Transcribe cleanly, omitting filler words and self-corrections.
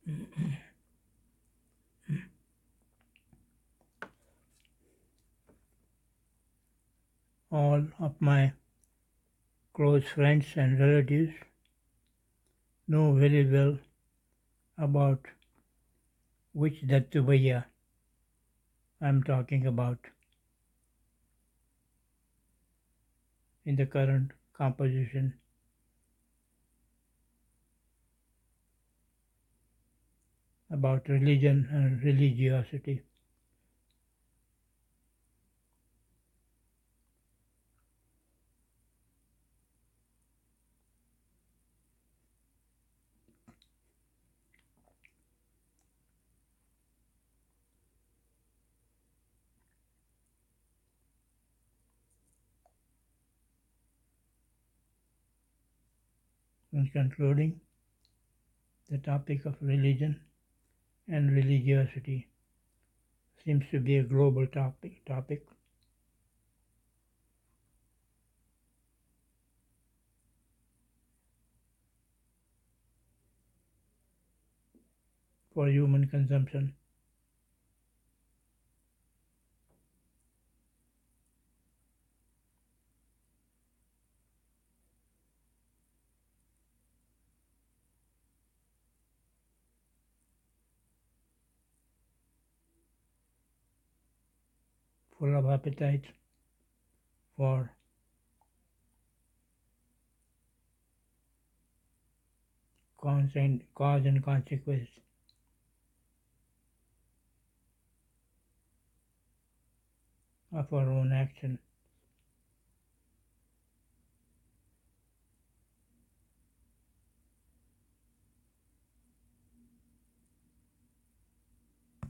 All of my close friends and relatives know very well about which Dattubhaiya I'm talking about in the current composition about religion and religiosity. In concluding, the topic of religion and religiosity seems to be a global topic for human consumption. Full of appetite for cause and consequence of our own action.